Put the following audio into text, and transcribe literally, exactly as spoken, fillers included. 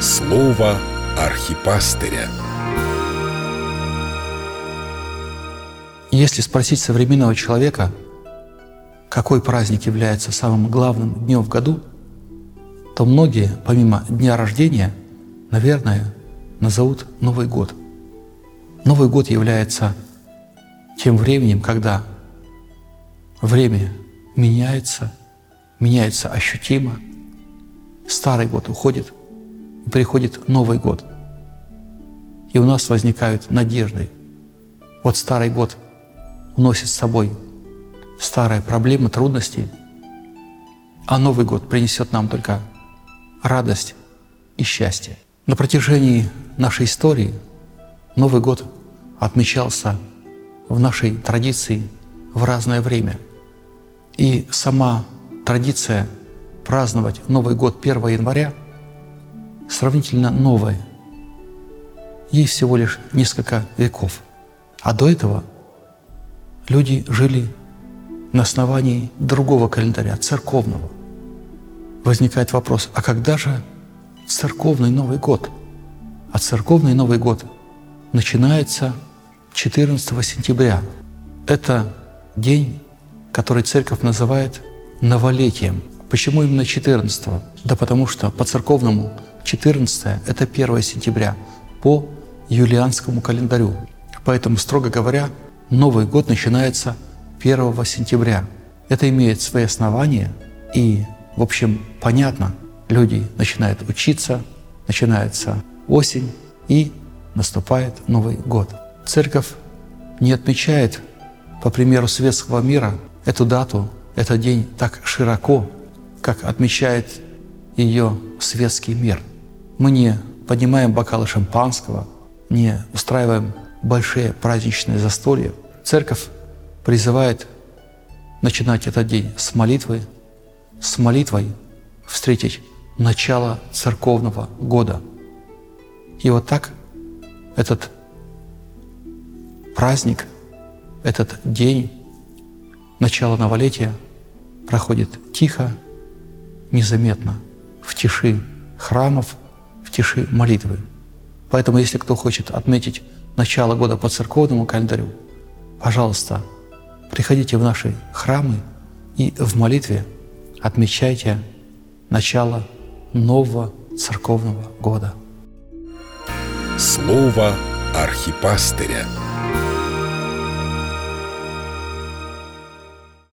Слово архипастыря. Если спросить современного человека, какой праздник является самым главным днем в году, то многие, помимо дня рождения, наверное, назовут Новый год. Новый год является тем временем, когда время меняется, меняется ощутимо, старый год уходит, и приходит Новый год. И у нас возникают надежды. Вот старый год уносит с собой старые проблемы, трудности, а Новый год принесет нам только радость и счастье. На протяжении нашей истории Новый год отмечался в нашей традиции в разное время. И сама традиция праздновать Новый год первого января сравнительно новая. Ей всего лишь несколько веков. А до этого люди жили на основании другого календаря, церковного. Возникает вопрос, а когда же церковный Новый год? А церковный Новый год начинается четырнадцатого сентября. Это день, который церковь называет новолетием. Почему именно четырнадцатого? Да потому что по церковному четырнадцатое – это первое сентября, по юлианскому календарю. Поэтому, строго говоря, Новый год начинается первого сентября. Это имеет свои основания, и, в общем, понятно, люди начинают учиться, начинается осень, и наступает Новый год. Церковь не отмечает, по примеру светского мира, эту дату, этот день так широко, как отмечает ее светский мир. Мы не поднимаем бокалы шампанского, не устраиваем большие праздничные застолья. Церковь призывает начинать этот день с молитвы, с молитвой встретить начало церковного года. И вот так этот праздник, этот день, начало новолетия проходит тихо, незаметно, в тиши храмов, в тиши молитвы. Поэтому, если кто хочет отметить начало года по церковному календарю, пожалуйста, приходите в наши храмы и в молитве отмечайте начало нового церковного года. Слово архипастыря.